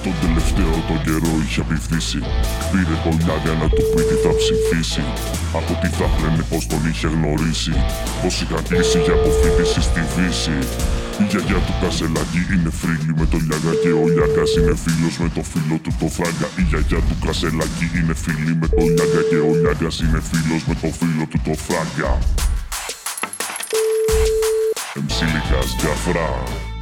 Τον τελευταίο τον καιρό είχε απειθήσει. Πήρε κολλιάγια να του πει τι θα ψηφίσει. Από τι θα πλένε πως τον είχε γνωρίσει. Πως είχαν κλείσει για αποφοίτηση στη Δύση. Η γιαγιά του Κασελάκη είναι φίλη με το Λιάγκα και ο Λιάγκας είναι φίλος με το φίλο του το Φράγκα. Η γιαγιά του Κασελάκη είναι φίλη με το Λιάγκα και ο Λιάγκας είναι φίλος με το φίλο του το Φράγκα. MC Λικάς Γκαφρά.